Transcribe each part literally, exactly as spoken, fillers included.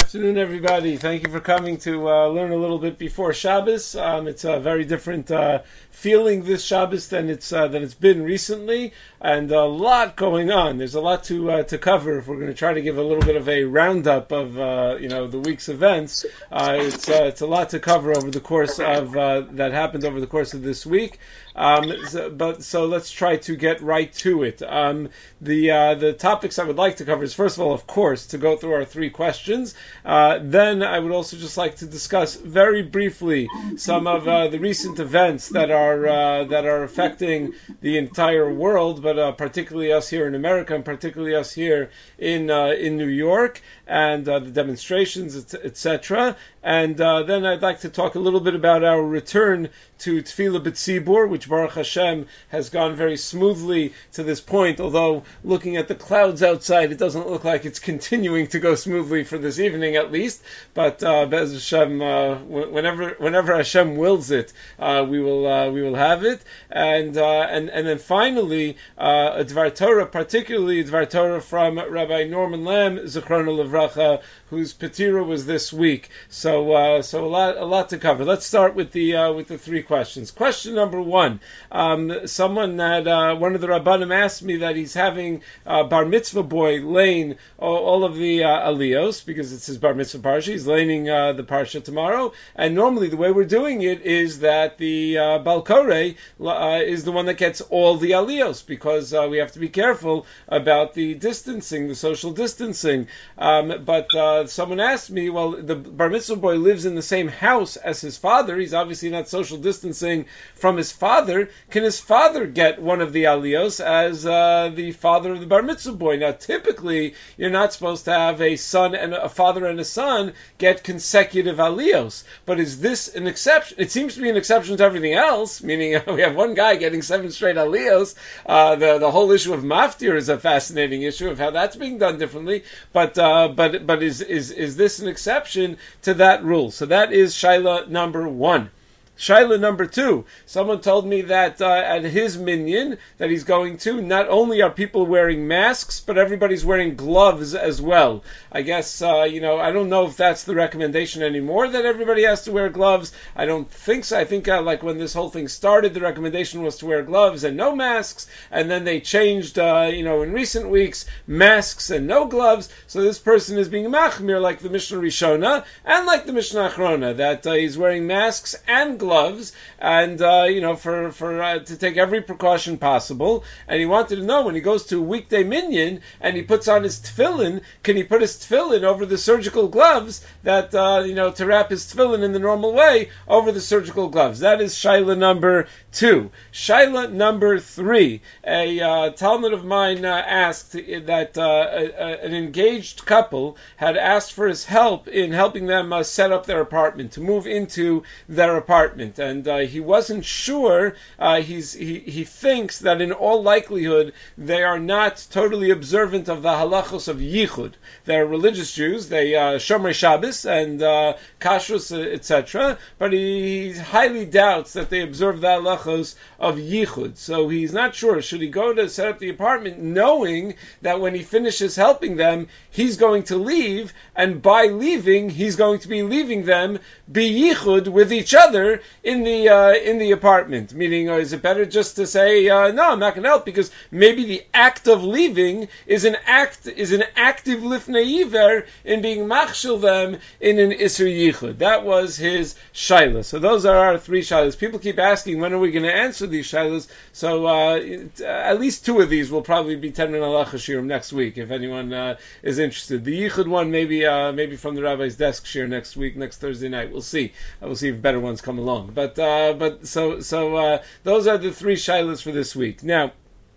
afternoon, everybody. Thank you for coming to uh, learn a little bit before Shabbos. Um, it's a very different uh, feeling this Shabbos than it's uh, than it's been recently, and a lot going on. There's a lot to uh, to cover. If we're going to try to give a little bit of a roundup of uh, you know the week's events, uh, it's uh, it's a lot to cover over the course of uh, that happened over the course of this week. Um, so, but so let's try to get right to it. Um, the uh, the topics I would like to cover is, first of all, of course, to go through our three questions. Uh, then I would also just like to discuss very briefly some of uh, the recent events that are uh, that are affecting the entire world, but uh, particularly us here in America, and particularly us here in uh, in New York, and uh, the demonstrations, et cetera. And uh, then I'd like to talk a little bit about our return to Tefillah B'Tzibur, which Baruch Hashem has gone very smoothly to this point, although looking at the clouds outside, it doesn't look like it's continuing to go smoothly for this evening at least. But uh, Be'ez Hashem, uh, whenever whenever Hashem wills it, uh, we will uh, we will have it. And uh, and and then finally, uh, a Dvar Torah, particularly a Dvar Torah from Rabbi Norman Lamb, Zichrono Livracha, whose Petira was this week. So uh, so a lot a lot to cover. Let's start with the uh, with the three questions. Question number one: um, someone that uh, one of the Rabbanim asked me that he's having uh, bar mitzvah boy laying all, all of the uh, aliyos because it's his bar mitzvah parsha. He's laying uh, the parsha tomorrow, and normally the way we're doing it is that the uh, Balkore uh, is the one that gets all the aliyos because uh, we have to be careful about the distancing, the social distancing. Um, but uh, someone asked me, well, the bar mitzvah boy lives in the same house as his father. He's obviously not social distancing from his father. Can his father get one of the aliyos as uh, the father of the bar mitzvah boy? Now, typically, you're not supposed to have a son and a father and a son get consecutive aliyos. But is this an exception? It seems to be an exception to everything else, meaning uh, we have one guy getting seven straight aliyos. Uh, the the whole issue of maftir is a fascinating issue of how that's being done differently. But uh, but but is is is this an exception to that rule? So that is shaila number one. Shaila number two, someone told me that uh, at his minyan that he's going to, not only are people wearing masks, but everybody's wearing gloves as well. I guess, uh, you know, I don't know if that's the recommendation anymore, that everybody has to wear gloves. I don't think so. I think uh, like when this whole thing started, the recommendation was to wear gloves and no masks, and then they changed, uh, you know, in recent weeks, masks and no gloves. So this person is being machmir like the Mishnah Rishona and like the Mishnah Achrona, that uh, he's wearing masks and gloves. gloves, and uh, you know, for for uh, to take every precaution possible. And he wanted to know, when he goes to a weekday minyan and he puts on his tefillin, can he put his tefillin over the surgical gloves? That uh, you know, to wrap his tefillin in the normal way over the surgical gloves. That is shaila number two. Shaila number three. A uh, Talmud of mine uh, asked that uh, a, a, an engaged couple had asked for his help in helping them uh, set up their apartment, to move into their apartment. And uh, he wasn't sure. Uh, he's, he he thinks that in all likelihood they are not totally observant of the halachos of yichud. They're religious Jews. They uh, Shomer Shabbos and uh, kashrus, et cetera. But he highly doubts that they observe the halachos of yichud. So he's not sure. Should he go to set up the apartment, knowing that when he finishes helping them, he's going to leave, and by leaving, he's going to be leaving them be yichud with each other in the uh, in the apartment? Meaning, uh, is it better just to say uh, no, I'm not going to help, because maybe the act of leaving is an act is an active lifnei iver in being machshel them in an iser yichud. That was his shaila. So those are our three shailas. People keep asking, when are we going to answer these shailas? So uh, it, uh, at least two of these will probably be ten min halacha shiurim next week, if anyone uh, is interested. The yichud one, maybe uh, maybe from the rabbi's desk shir next week, next Thursday night. We'll see. Uh, we'll see if better ones come along. But uh, but so so uh, those are the three shilas for this week. Now,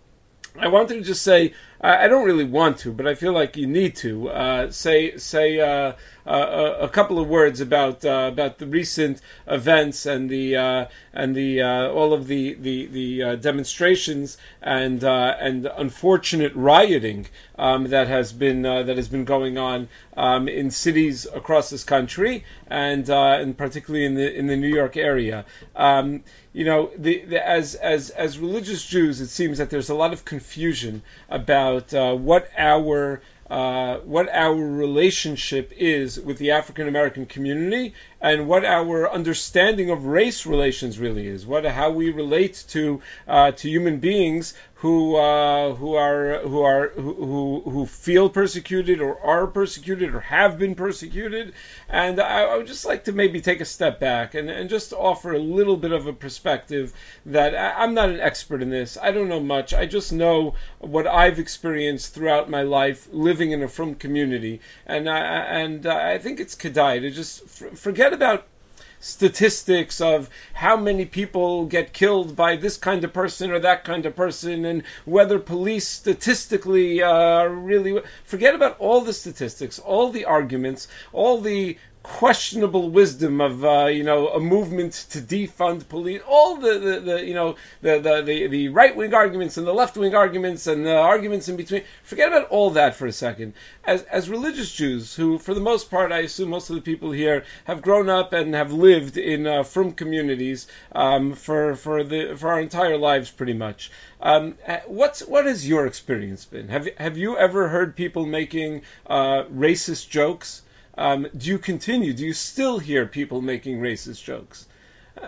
I wanted to just say, I don't really want to, but I feel like you need to uh, say say uh, uh, a couple of words about uh, about the recent events and the uh, and the uh, all of the the, the uh, demonstrations and uh, and unfortunate rioting um, that has been uh, that has been going on um, in cities across this country, and uh, and particularly in the in the New York area. Um, you know, the, the, as as as religious Jews, it seems that there's a lot of confusion about uh, what our uh, what our relationship is with the African American community and what our understanding of race relations really is. What how we relate to uh, to human beings who uh, who are who are who who feel persecuted or are persecuted or have been persecuted. And I, I would just like to maybe take a step back and, and just offer a little bit of a perspective that I, I'm not an expert in this. I don't know much. I just know what I've experienced throughout my life living in a frum community, and I, and I think it's kedai to just f- forget about statistics of how many people get killed by this kind of person or that kind of person, and whether police statistically uh, really forget about all the statistics, all the arguments, all the questionable wisdom of uh, you know a movement to defund police, all the, the, the you know the the, the, the right wing arguments and the left wing arguments and the arguments in between. Forget about all that for a second. As as religious Jews, who for the most part, I assume most of the people here have grown up and have lived in uh, frum communities um, for for the for our entire lives, pretty much. Um, what's what has your experience been? Have have you ever heard people making uh, racist jokes? Um, do you continue? Do you still hear people making racist jokes? Uh,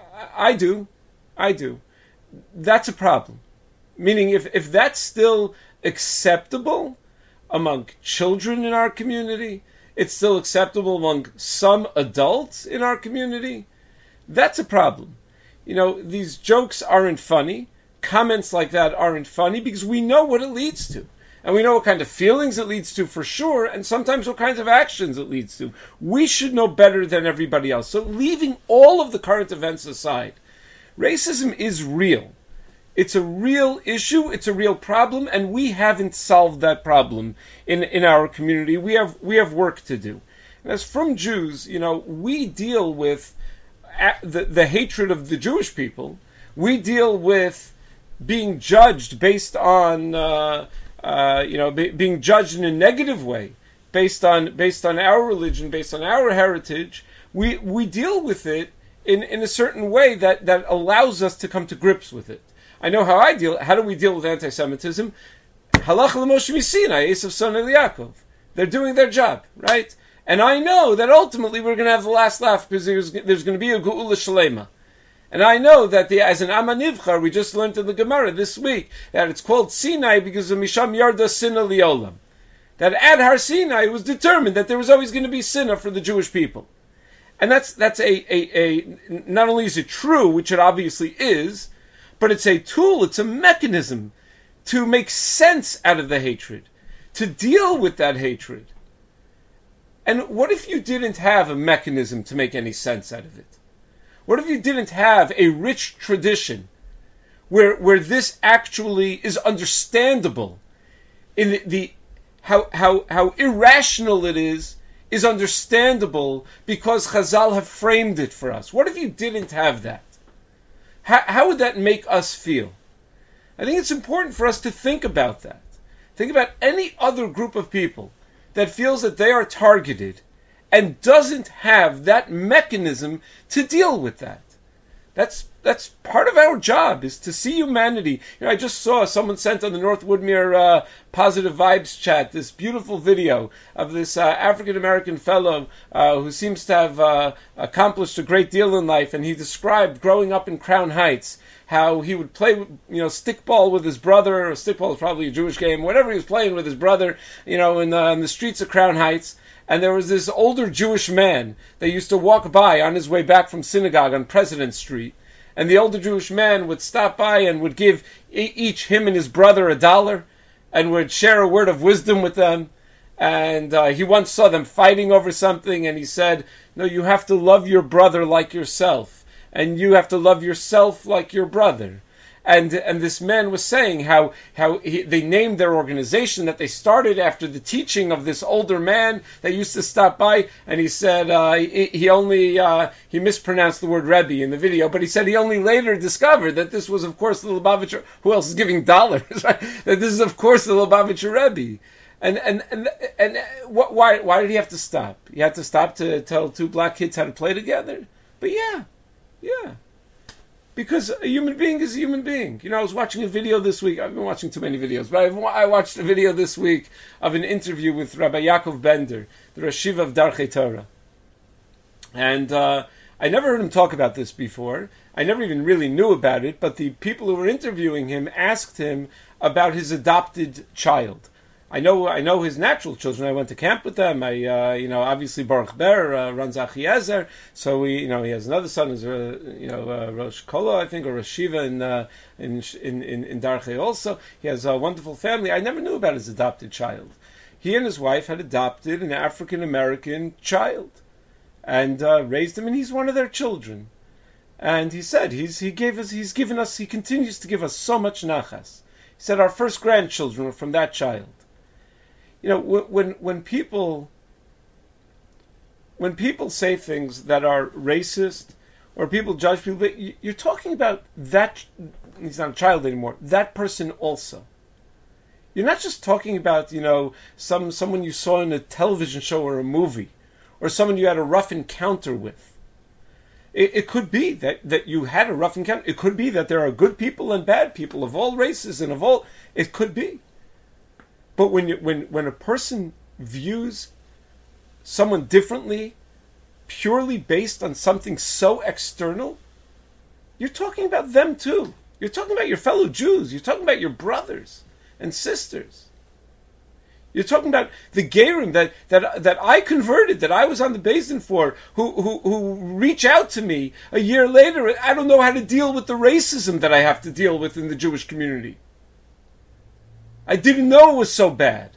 I do. I do. That's a problem. Meaning, if, if that's still acceptable among children in our community, it's still acceptable among some adults in our community, that's a problem. You know, these jokes aren't funny. Comments like that aren't funny because we know what it leads to. And we know what kind of feelings it leads to for sure, and sometimes what kinds of actions it leads to. We should know better than everybody else. So leaving all of the current events aside, racism is real. It's a real issue, it's a real problem, and we haven't solved that problem in, in our community. We have we have work to do. And as from Jews, you know, we deal with the, the hatred of the Jewish people. We deal with being judged based on uh, Uh, you know, be, being judged in a negative way, based on based on our religion, based on our heritage. We we deal with it in, in a certain way that, that allows us to come to grips with it. I know how I deal. How do we deal with anti-Semitism? Halach l'Moshe Sinai, Esav son of Yaakov. They're doing their job, right? And I know that ultimately we're going to have the last laugh because there's, there's going to be a Geula Shlema. And I know that the, as an Amanivchar, we just learned in the Gemara this week that it's called Sinai because of Misham Yarda Sinna Liolam. That at Har Sinai it was determined that there was always going to be Sinna for the Jewish people. And that's that's a, a, a not only is it true, which it obviously is, but it's a tool, it's a mechanism to make sense out of the hatred, to deal with that hatred. And what if you didn't have a mechanism to make any sense out of it? What if you didn't have a rich tradition where where this actually is understandable in the, the how how how irrational it is is understandable because Chazal have framed it for us? What if you didn't have that? How, how would that make us feel? I think it's important for us to think about that. Think about any other group of people that feels that they are targeted and doesn't have that mechanism to deal with that. That's that's part of our job, is to see humanity. You know, I just saw someone sent on the North Woodmere uh, Positive Vibes chat this beautiful video of this uh, African-American fellow uh, who seems to have uh, accomplished a great deal in life, and he described growing up in Crown Heights, how he would play, you know, stickball with his brother, or stickball is probably a Jewish game, whatever he was playing with his brother, you know, in, uh, in the streets of Crown Heights. And there was this older Jewish man that used to walk by on his way back from synagogue on President Street. And the older Jewish man would stop by and would give e- each him and his brother a dollar and would share a word of wisdom with them. And uh, he once saw them fighting over something, and he said, no, you have to love your brother like yourself. And you have to love yourself like your brother. And and this man was saying how how he, they named their organization that they started after the teaching of this older man that used to stop by, and he said uh, he, he only uh, he mispronounced the word Rebbe in the video, but he said he only later discovered that this was of course the Lubavitcher. Who else is giving dollars? Right? That this is of course the Lubavitcher Rebbe. And and and and what, why why did he have to stop? He had to stop to tell two black kids how to play together. But yeah, yeah. Because a human being is a human being. You know, I was watching a video this week. I've been watching too many videos, but I've, I watched a video this week of an interview with Rabbi Yaakov Bender, the Rosh Yeshiva of Darchei Torah. And uh, I never heard him talk about this before. I never even really knew about it, but the people who were interviewing him asked him about his adopted child. I know I know his natural children. I went to camp with them. I, uh, you know, obviously Baruch Ber uh, runs Achiezer, so we, you know, he has another son who's, uh, you know, uh, Rosh Kola, I think, or Rosh Shiva in, uh, in in in in Darchei also. He has a wonderful family. I never knew about his adopted child. He and his wife had adopted an African American child and uh, raised him, and he's one of their children. And he said he's he gave us he's given us he continues to give us so much nachas. He said our first grandchildren were from that child. You know, when when people when people say things that are racist or people judge people, but you're talking about that. He's not a child anymore. That person also. You're not just talking about, you know, some someone you saw in a television show or a movie, or someone you had a rough encounter with. It, it could be that, that you had a rough encounter. It could be that there are good people and bad people of all races and of all. It could be. But when you, when when a person views someone differently, purely based on something so external, you're talking about them too. You're talking about your fellow Jews. You're talking about your brothers and sisters. You're talking about the Gerim that, that that I converted, that I was on the Beis for, who, who who reach out to me a year later. I don't know how to deal with the racism that I have to deal with in the Jewish community. I didn't know it was so bad.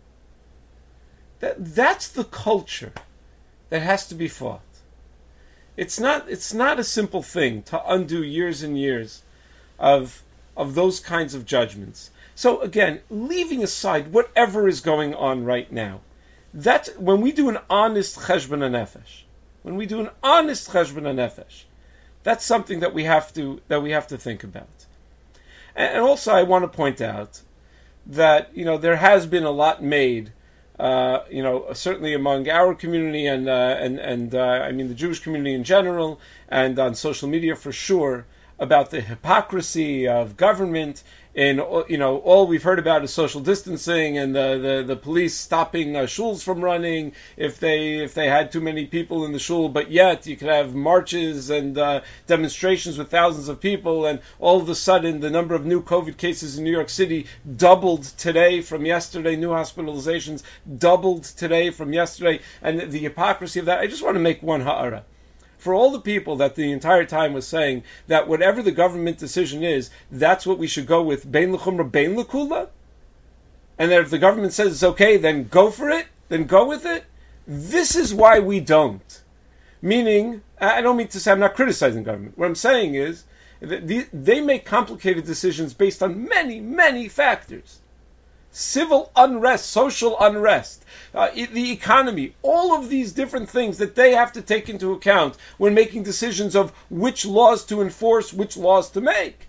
That that's the culture that has to be fought. It's not it's not a simple thing to undo years and years of of those kinds of judgments. So again, leaving aside whatever is going on right now, that when we do an honest cheshbon hanefesh, when we do an honest cheshbon hanefesh, that's something that we have to that we have to think about. And also, I want to point out that, you know, there has been a lot made, uh, you know, certainly among our community and uh, and and uh, I mean the Jewish community in general, and on social media for sure, about the hypocrisy of government. And, you know, all we've heard about is social distancing and the, the, the police stopping uh, shuls from running if they if they had too many people in the shul. But yet you could have marches and uh, demonstrations with thousands of people, and all of a sudden the number of new COVID cases in New York City doubled today from yesterday. New hospitalizations doubled today from yesterday, and the hypocrisy of that. I just want to make one ha'ara. For all the people that the entire time was saying that whatever the government decision is, that's what we should go with, bein l'chumra, bein l'kula, and that if the government says it's okay, then go for it, then go with it. This is why we don't. Meaning, I don't mean to say I'm not criticizing government. What I'm saying is that they make complicated decisions based on many, many factors. Civil unrest, social unrest, uh, the economy, all of these different things that they have to take into account when making decisions of which laws to enforce, which laws to make.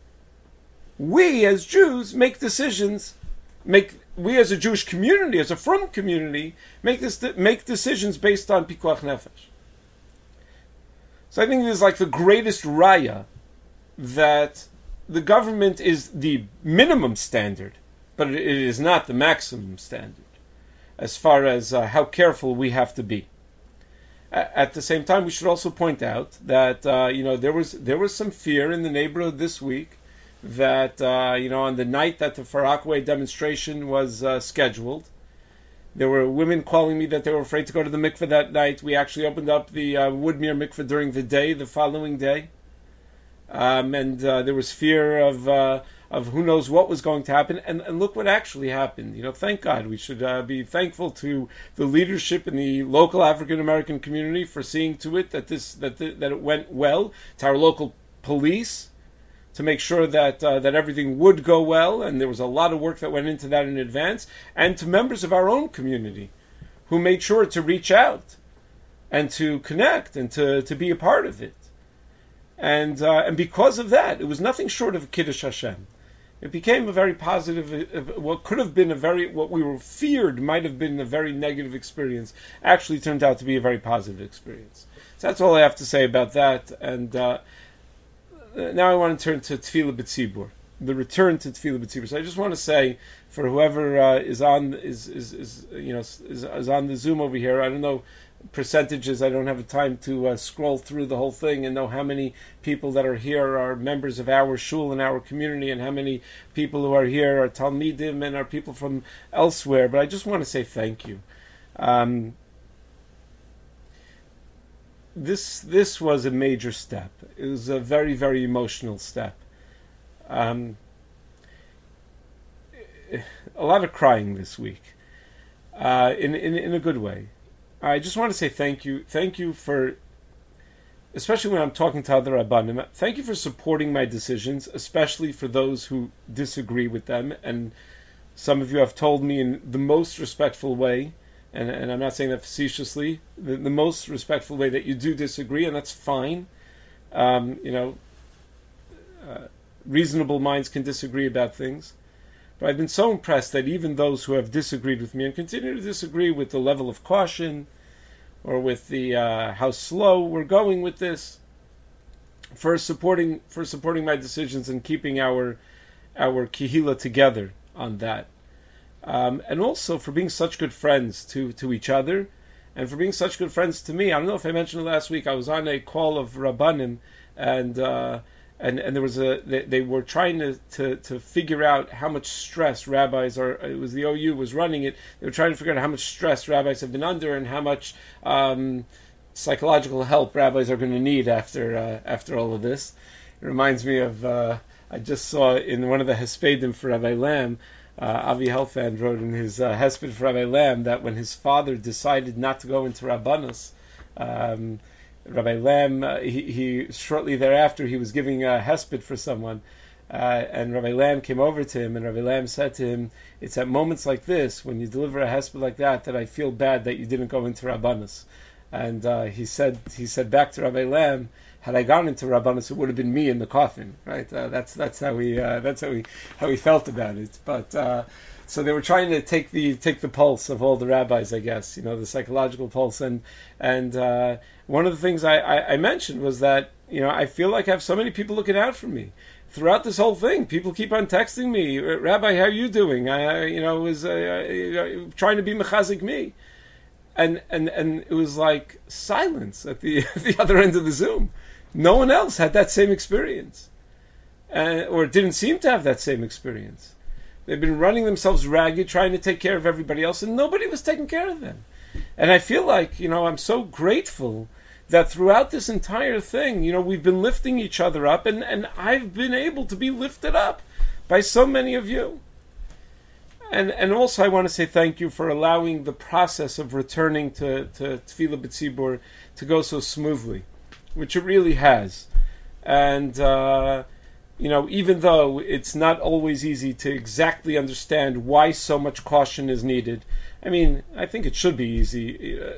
We as Jews make decisions, make we as a Jewish community, as a frum community, make this make decisions based on pikuach nefesh. So I think it is like the greatest raya that the government is the minimum standard, but it is not the maximum standard as far as uh, how careful we have to be. At the same time, we should also point out that uh, you know there was there was some fear in the neighborhood this week that uh, you know on the night that the Far Rockaway demonstration was uh, scheduled, there were women calling me that they were afraid to go to the mikveh that night. We actually opened up the uh, Woodmere mikveh during the day, the following day, um, and uh, there was fear of. Uh, of who knows what was going to happen, and, and look what actually happened. You know, thank God. We should uh, be thankful to the leadership in the local African American community for seeing to it that this that the, that it went well. To our local police to make sure that uh, that everything would go well, and there was a lot of work that went into that in advance. And to members of our own community who made sure to reach out and to connect and to, to be a part of it. And uh, and because of that, it was nothing short of Kiddush Hashem. It became a very positive, what could have been a very, what we were feared might have been a very negative experience, actually turned out to be a very positive experience. So that's all I have to say about that. And uh, uh, now I want to turn to Tefillah B'Tzibur, the return to Tefillah B'Tzibur. So I just want to say, for whoever uh, is on is, is is you know is, is on the Zoom over here, I don't know percentages. I don't have the time to uh, scroll through the whole thing and know how many people that are here are members of our shul and our community, and how many people who are here are Talmidim and are people from elsewhere. But I just want to say thank you. Um, this this was a major step. It was a very very emotional step. Um, a lot of crying this week, uh, in in in a good way. I just want to say thank you. Thank you for, especially when I'm talking to other Rabbanim, thank you for supporting my decisions, especially for those who disagree with them. And some of you have told me in the most respectful way, and, and I'm not saying that facetiously, the, the most respectful way that you do disagree, and that's fine. Um, you know, uh, reasonable minds can disagree about things. But I've been so impressed that even those who have disagreed with me and continue to disagree with the level of caution or with the uh, how slow we're going with this, for supporting for supporting my decisions and keeping our our kihila together on that, um, and also for being such good friends to to each other, and for being such good friends to me. I don't know if I mentioned it last week. I was on a call of Rabbanim, and. Uh, And and there was a they, they were trying to, to, to figure out how much stress rabbis are. It was the O U was running it. They were trying to figure out how much stress rabbis have been under and how much um, psychological help rabbis are going to need after uh, after all of this. It reminds me of uh, I just saw in one of the Hespedim for Rabbi Lam. Uh, Avi Helfand wrote in his uh, Hesped for Rabbi Lam that when his father decided not to go into Rabbanus, um, Rabbi Lam, uh, he, he shortly thereafter he was giving a hesped for someone, uh, and Rabbi Lam came over to him, and Rabbi Lam said to him, "It's at moments like this, when you deliver a hesped like that, that I feel bad that you didn't go into Rabbanus." And uh, he said he said back to Rabbi Lam, "Had I gone into Rabbanus, it would have been me in the coffin." Right? Uh, that's that's how he uh, that's how he how he felt about it. But uh, so they were trying to take the take the pulse of all the rabbis, I guess, you know, the psychological pulse. And and uh, one of the things I, I, I mentioned was that, you know, I feel like I have so many people looking out for me throughout this whole thing. People keep on texting me, "Rabbi, how are you doing?" I, you know, was uh, uh, trying to be mechazik me, and and and it was like silence at the at the other end of the Zoom. No one else had that same experience, uh, or didn't seem to have that same experience. They've been running themselves ragged, trying to take care of everybody else, and nobody was taking care of them. And I feel like, you know, I'm so grateful that throughout this entire thing, you know, we've been lifting each other up, and, and I've been able to be lifted up by so many of you. And and also I want to say thank you for allowing the process of returning to, to Tefillah B'Tzibur to go so smoothly, which it really has. And, uh, you know, even though it's not always easy to exactly understand why so much caution is needed, I mean, I think it should be easy.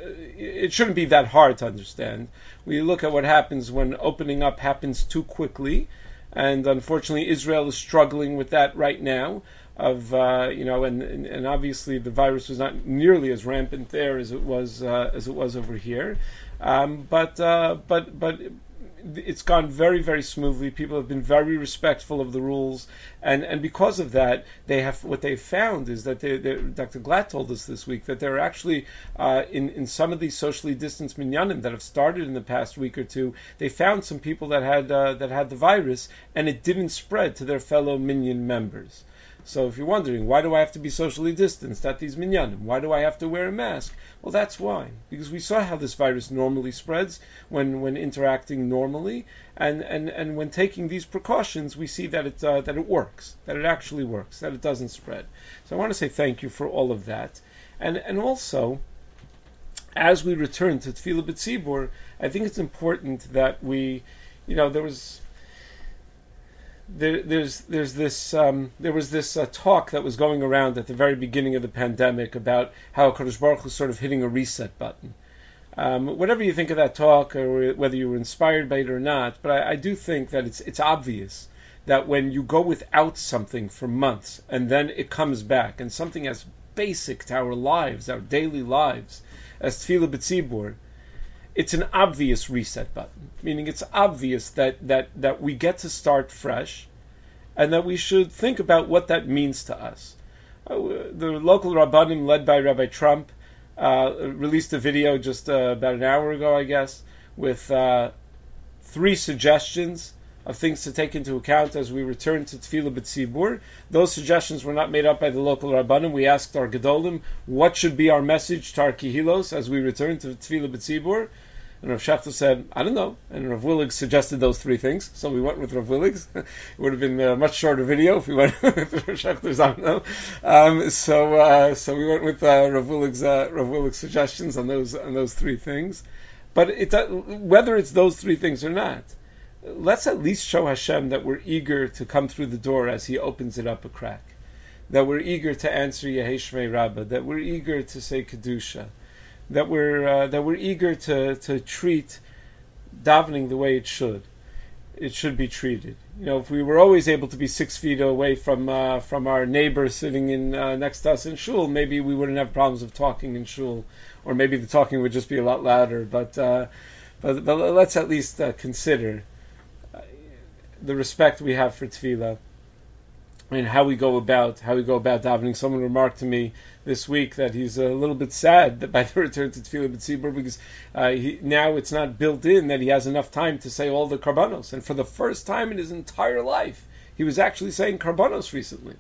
It shouldn't be that hard to understand. We look at what happens when opening up happens too quickly, and unfortunately Israel is struggling with that right now. Of uh, you know, and, and and obviously the virus was not nearly as rampant there as it was uh, as it was over here, um, but uh, but but. It's gone very, very smoothly. People have been very respectful of the rules, and, and because of that, they have what they've found is that they, they, Doctor Glatt told us this week that there are actually uh, in in some of these socially distanced minyanim that have started in the past week or two, they found some people that had uh, that had the virus, and it didn't spread to their fellow minyan members. So if you're wondering, why do I have to be socially distanced at these minyanim? Why do I have to wear a mask? Well, that's why. Because we saw how this virus normally spreads when, when interacting normally, and, and, and when taking these precautions, we see that it uh, that it works, that it actually works, that it doesn't spread. So I want to say thank you for all of that. And and also, as we return to Tefillah B'Tzibur, I think it's important that we, you know, there was... There, there's there's this um, there was this uh, talk that was going around at the very beginning of the pandemic about how Kadosh Baruch Hu was sort of hitting a reset button. Um, whatever you think of that talk, or whether you were inspired by it or not, but I, I do think that it's it's obvious that when you go without something for months and then it comes back, and something as basic to our lives, our daily lives, as Tefillah B'Tzibur, it's an obvious reset button, meaning it's obvious that, that, that we get to start fresh and that we should think about what that means to us. Uh, the local Rabbanim, led by Rabbi Trump, uh, released a video just uh, about an hour ago, I guess, with uh, three suggestions of things to take into account as we return to Tefillah B'Tzibur. Those suggestions were not made up by the local Rabbanim. We asked our Gedolim, what should be our message to our Kihilos as we return to Tefillah B'Tzibur? And Rav Shechter said, I don't know. And Rav Willig suggested those three things. So we went with Rav Willig's. It would have been a much shorter video if we went with Rav Shechter's, I don't know. Um, so, uh, so we went with uh, Rav Willig's, uh, Rav Willig's suggestions on those, on those three things. But it, uh, whether it's those three things or not, let's at least show Hashem that we're eager to come through the door as He opens it up a crack. That we're eager to answer Yehei Shmei Rabbah. That we're eager to say Kedusha. That we're uh, that we're eager to, to treat davening the way it should. It should be treated. You know, if we were always able to be six feet away from uh, from our neighbor sitting in uh, next to us in shul, maybe we wouldn't have problems of talking in shul, or maybe the talking would just be a lot louder. But uh, but, but let's at least uh, consider the respect we have for tefillah and how we go about how we go about davening. Someone remarked to me this week that he's a little bit sad that by the return to Tefillah B'Tzibur, because uh, he, now it's not built in that he has enough time to say all the karbanos. And for the first time in his entire life, he was actually saying karbanos recently.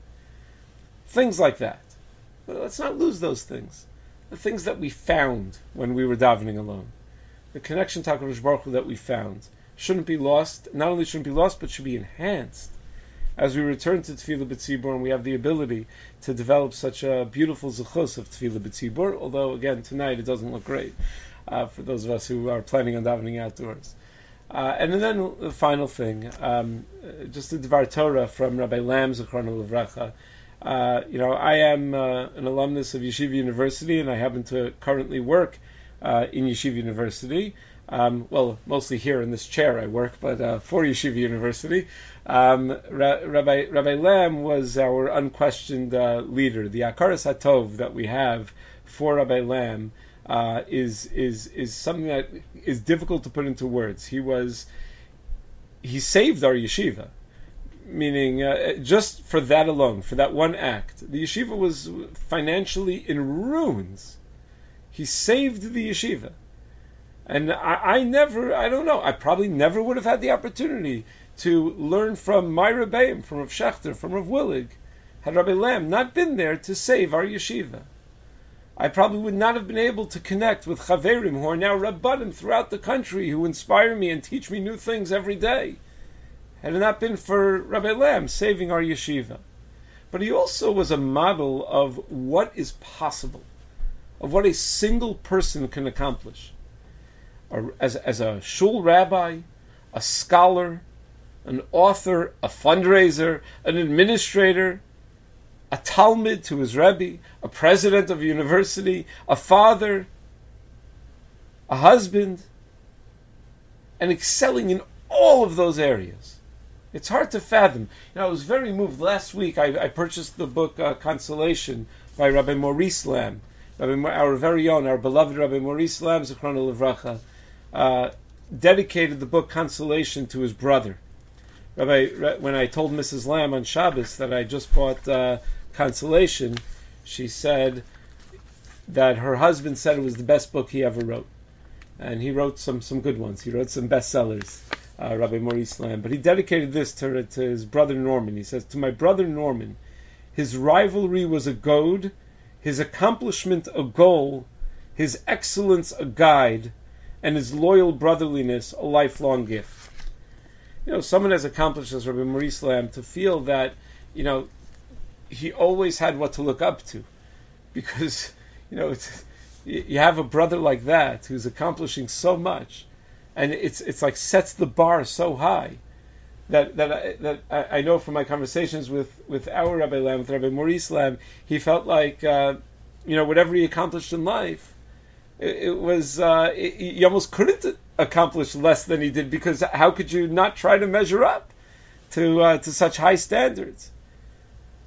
Things like that. But let's not lose those things. The things that we found when we were davening alone. The connection to HaKadosh Baruch Hu that we found shouldn't be lost. Not only shouldn't be lost, but should be enhanced as we return to Tefillah B'Tzibur, and we have the ability to develop such a beautiful zechus of Tefillah B'Tzibur, although, again, tonight it doesn't look great uh, for those of us who are planning on davening outdoors. Uh, and then the final thing, um, just a Dvar Torah from Rabbi Lam, Zichrono Livracha. Uh, you know, I am uh, an alumnus of Yeshiva University, and I happen to currently work uh, in Yeshiva University. Um, well, mostly here in this chair I work, but uh, for Yeshiva University. Um, Ra- Rabbi Rabbi Lam was our unquestioned uh, leader. The Akaras HaTov that we have for Rabbi Lam uh, is is is something that is difficult to put into words. He was he saved our yeshiva, meaning uh, just for that alone, for that one act, the yeshiva was financially in ruins. He saved the yeshiva. And I, I never, I don't know, I probably never would have had the opportunity to learn from my Rebbeim, from Rav Shechter, from Rav Willig, had Rabbi Lam not been there to save our yeshiva. I probably would not have been able to connect with Chaverim, who are now Rabbanim throughout the country, who inspire me and teach me new things every day, had it not been for Rabbi Lam saving our yeshiva. But he also was a model of what is possible, of what a single person can accomplish. As, as a shul rabbi, a scholar, an author, a fundraiser, an administrator, a talmid to his rebbe, a president of a university, a father, a husband, and excelling in all of those areas. It's hard to fathom. You know, I was very moved. Last week I, I purchased the book uh, Consolation by Rabbi Maurice Lam, Rabbi, our very own, our beloved Rabbi Maurice Lam, Zichrono Livracha, uh, dedicated the book Consolation to his brother. Rabbi, when I told Missus Lam on Shabbos that I just bought uh, Consolation, she said that her husband said it was the best book he ever wrote. And he wrote some, some good ones. He wrote some bestsellers, uh, Rabbi Maurice Lam. But he dedicated this to, to his brother Norman. He says, "To my brother Norman, his rivalry was a goad, his accomplishment a goal, his excellence a guide, and his loyal brotherliness a lifelong gift." You know, someone as accomplished as Rabbi Maurice Lam, to feel that, you know, he always had what to look up to. Because, you know, it's, you have a brother like that who's accomplishing so much, and it's it's like sets the bar so high that that I, that I know from my conversations with, with our Rabbi Lam, with Rabbi Maurice Lam, he felt like, uh, you know, whatever he accomplished in life, it, it was, uh, it, he almost couldn't accomplish less than he did, because how could you not try to measure up to uh, to such high standards?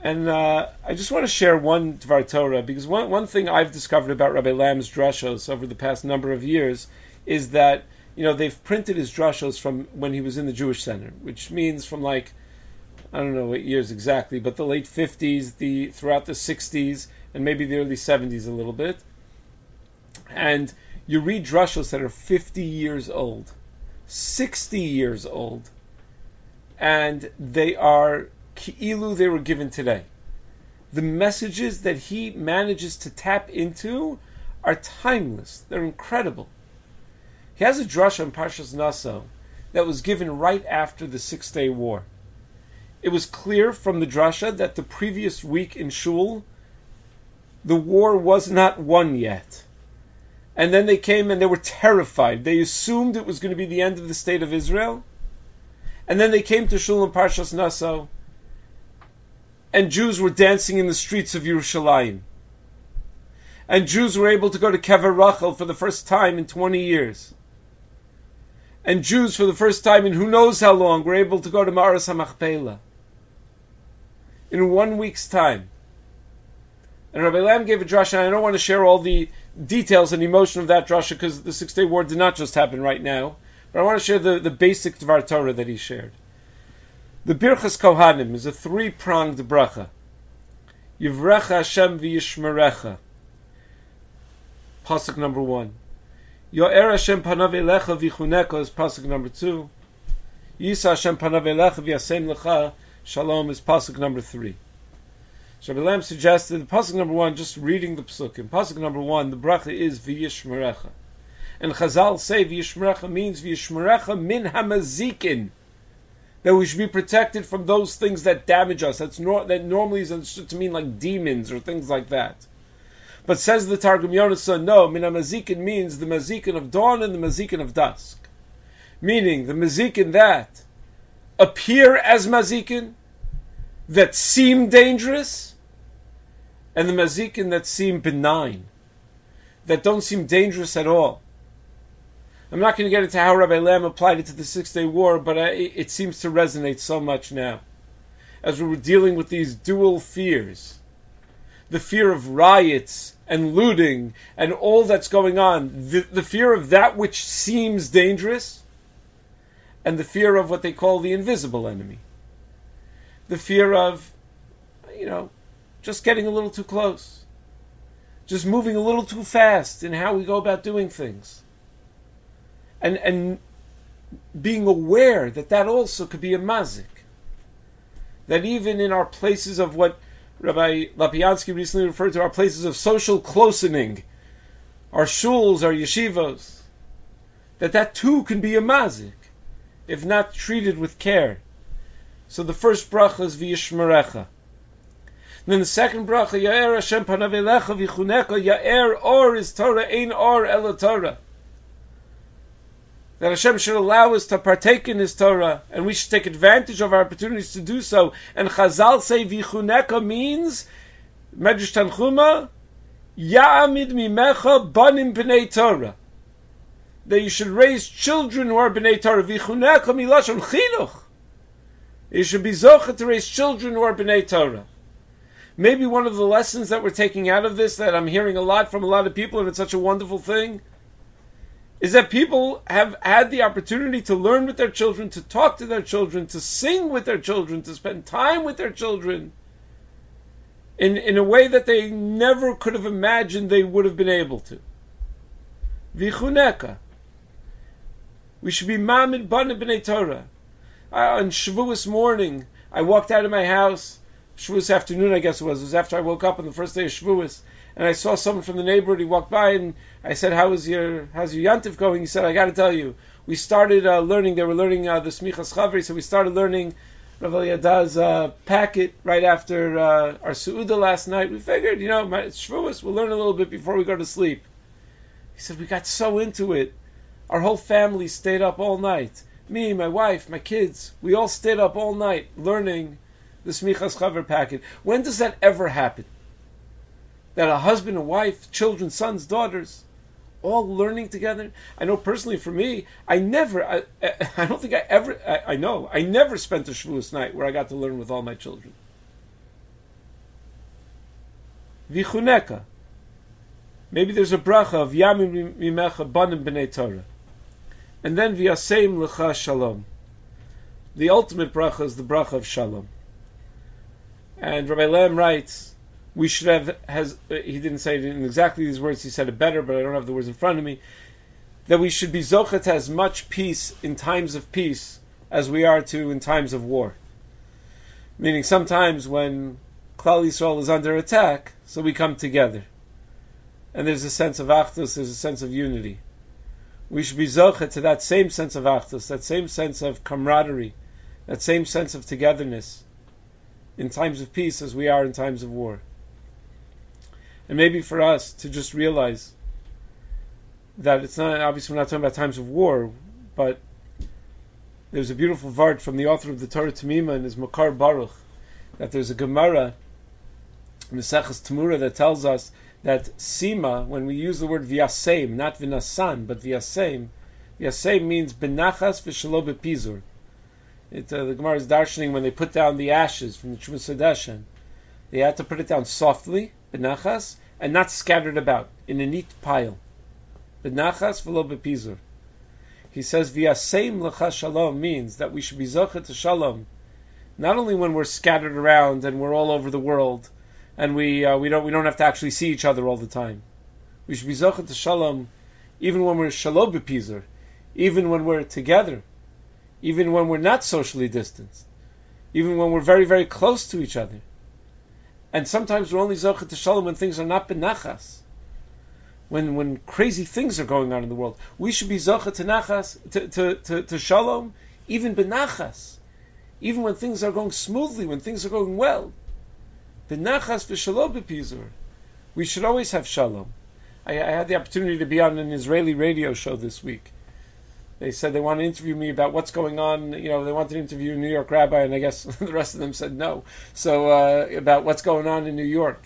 And uh, I just want to share one Dvar Torah, because one, one thing I've discovered about Rabbi Lam's drashos over the past number of years is that, you know, they've printed his drashos from when he was in the Jewish Center, which means from like, I don't know what years exactly, but the late fifties, the throughout the sixties, and maybe the early seventies a little bit. And you read drashos that are fifty years old, sixty years old, and they are ki'ilu they were given today. The messages that he manages to tap into are timeless. They're incredible. He has a drasha in Parshas Naso that was given right after the Six-Day War. It was clear from the drasha that the previous week in Shul, the war was not won yet. And then they came and they were terrified. They assumed it was going to be the end of the state of Israel. And then they came to Shul in Parshas Naso, and Jews were dancing in the streets of Yerushalayim. And Jews were able to go to Kever Rachel for the first time in twenty years. And Jews, for the first time in who knows how long, were able to go to Ma'aras HaMachpelah. In one week's time. And Rabbi Lam gave a drasha, and I don't want to share all the details and emotion of that drasha, because the Six-Day War did not just happen right now. But I want to share the, the basic Dvar Torah that he shared. The Birchas Kohanim is a three-pronged bracha. Yivrecha Hashem v'yishmerecha. Pasuk number one. Yo'er Hashem panav elecha v'chuneka is pasuk number two. Yisa Hashem panav elecha v'yasem lecha shalom is pasuk number three. So Rabbi Lam suggested pasuk number one, just reading the pasukim. Pasuk number one, the bracha is v'yishmerecha. And Chazal say v'yishmerecha means v'yishmerecha min hamazikin. That we should be protected from those things that damage us. That's nor- that normally is understood to mean like demons or things like that. But says the Targum Yonasan, no, min hamazikin means the mazikin of dawn and the mazikin of dusk. Meaning the mazikin that appear as mazikin, that seem dangerous, and the mazikin that seem benign, that don't seem dangerous at all. I'm not going to get into how Rabbi Lam applied it to the Six-Day War, but I, it seems to resonate so much now. As we were dealing with these dual fears, the fear of riots and looting and all that's going on, the, the fear of that which seems dangerous, and the fear of what they call the invisible enemy. The fear of, you know, just getting a little too close, just moving a little too fast in how we go about doing things. And and being aware that that also could be a mazik. That even in our places of what Rabbi Lapiansky recently referred to, our places of social closening, our shuls, our yeshivos, that that too can be a mazik, if not treated with care. So the first bracha is v'yishmerecha. Then the second bracha, Ya'er Hashem panav elecha v'chuneka, Ya'er or is Torah, ein or ela Torah. That Hashem should allow us to partake in His Torah, and we should take advantage of our opportunities to do so. And Chazal say v'chuneka means, Medrash Tanchuma, Ya'amid mimecha banim b'nei Torah. That you should raise children who are b'nei Torah. V'chuneka milashon chinuch. You should be zocha to raise children who are b'nei Torah. Maybe one of the lessons that we're taking out of this, that I'm hearing a lot from a lot of people, and it's such a wonderful thing, is that people have had the opportunity to learn with their children, to talk to their children, to sing with their children, to spend time with their children in, in a way that they never could have imagined they would have been able to. V'chuneka. We should be mamid bana b'nei Torah. Uh, on Shavuos morning, I walked out of my house, Shavuos afternoon I guess it was, it was after I woke up on the first day of Shavuos, and I saw someone from the neighborhood. He walked by, and I said, "How is your how's your Yantif going?" He said, "I got to tell you, we started uh, learning. They were learning uh, the Smichas Chavri, so we started learning Rav Yada's uh, packet right after uh, our Su'uda last night. We figured, you know, my, it's Shavuos, we'll learn a little bit before we go to sleep." He said, "We got so into it. Our whole family stayed up all night. Me, my wife, my kids. We all stayed up all night learning the Smichas Chavri packet." When does that ever happen? That a husband and wife, children, sons, daughters, all learning together. I know personally for me, I never, I, I don't think I ever, I, I know, I never spent a Shavuos night where I got to learn with all my children. Vichuneka. Maybe there's a bracha of Yamim Mimecha Banim B'nei Torah. And then V'yaseim L'cha Shalom. The ultimate bracha is the bracha of Shalom. And Rabbi Lehm writes, we should have, has, he didn't say it in exactly these words, he said it better, but I don't have the words in front of me, that we should be zochet to as much peace in times of peace as we are to in times of war. Meaning sometimes when Klal Yisrael is under attack, so we come together. And there's a sense of achdus, there's a sense of unity. We should be zochet to that same sense of achdus, that same sense of camaraderie, that same sense of togetherness in times of peace as we are in times of war. And maybe for us to just realize that it's not, obviously we're not talking about times of war, but there's a beautiful vart from the author of the Torah Tamima in his Makar Baruch, that there's a Gemara, Meseches Tamura, that tells us that Sima, when we use the word V'yaseim, not V'nasan, but V'yaseim, V'yaseim means Benachas V'shalo B'pizur. It, uh, the Gemara is darshaning when they put down the ashes from the Trumas Hadeshen, they had to put it down softly, Benachas, and not scattered about, in a neat pile. Benachas V'lo B'pizur. He says, V'yaseim L'cha Shalom means that we should be zochet to Shalom, not only when we're scattered around and we're all over the world, and we uh, we don't we don't have to actually see each other all the time. We should be zochet to Shalom, even when we're Shalom B'pizur, even when we're together, even when we're not socially distanced, even when we're very, very close to each other. And sometimes we're only zochet to Shalom when things are not benachas. When when crazy things are going on in the world, we should be zochet to nachas, to, to, to, to Shalom, even benachas. Even when things are going smoothly, when things are going well. Benachas v'shalom b'pizur. We should always have Shalom. I, I had the opportunity to be on an Israeli radio show this week. They said they want to interview me about what's going on. You know, they wanted to interview a New York rabbi, and I guess the rest of them said no. So uh, about what's going on in New York.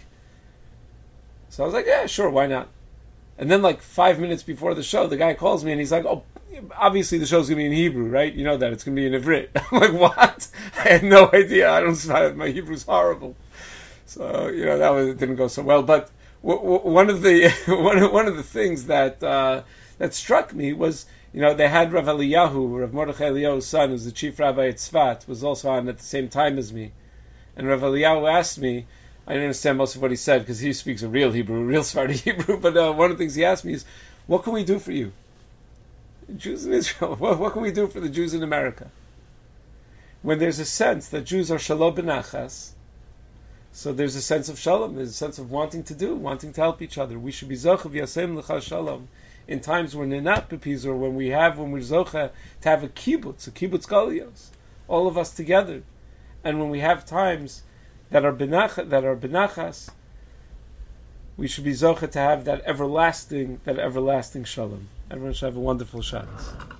So I was like, yeah, sure, why not? And then like five minutes before the show, the guy calls me and he's like, oh, obviously the show's going to be in Hebrew, right? You know that. It's going to be in Ivrit. I'm like, what? I had no idea. I don't, my Hebrew's horrible. So, you know, that was, it didn't go so well. But w- w- one of the one of, one of the things that uh, that struck me was, you know, they had Rav Eliyahu, Rav Mordechai Eliyahu's son, who's the chief rabbi at Tzfat, was also on at the same time as me. And Rav Eliyahu asked me, I didn't understand most of what he said because he speaks a real Hebrew, a real Sephardi Hebrew, but uh, one of the things he asked me is, what can we do for you? Jews in Israel, what, what can we do for the Jews in America? When there's a sense that Jews are shalom benachas, so there's a sense of shalom, there's a sense of wanting to do, wanting to help each other. We should be zocha v'yasem l'cha shalom in times when they're not pepis, or when we have, when we're zocha to have a kibbutz, a kibbutz galios, all of us together. And when we have times that are benach, that are benachas, we should be zocha to have that everlasting, that everlasting shalom. Everyone should have a wonderful Shabbos.